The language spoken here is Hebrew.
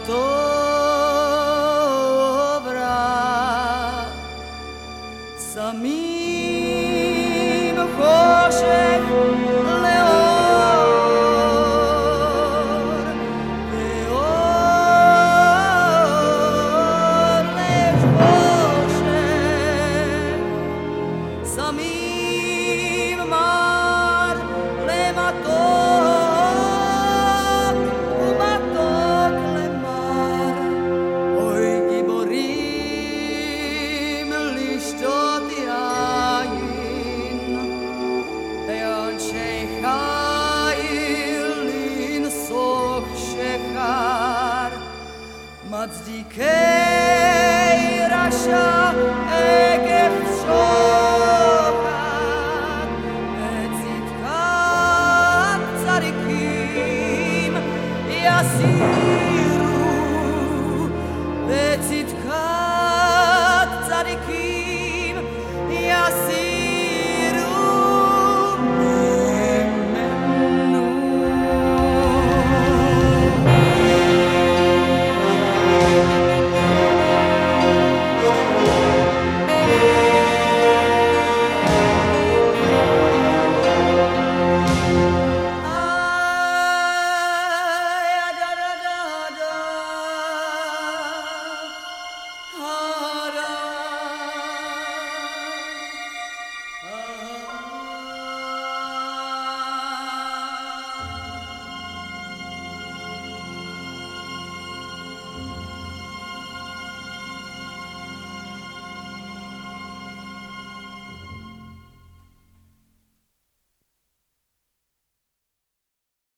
טוב רע, שמים חושך לאור, ואור לחושך, שמים מר למתוק ומתוק למר. אוי גיבורים לשתות יין, ואנשי חיל לנסוך שחר, מצדיקי רשע עקב שוחד, וצדקת צדיקים ישים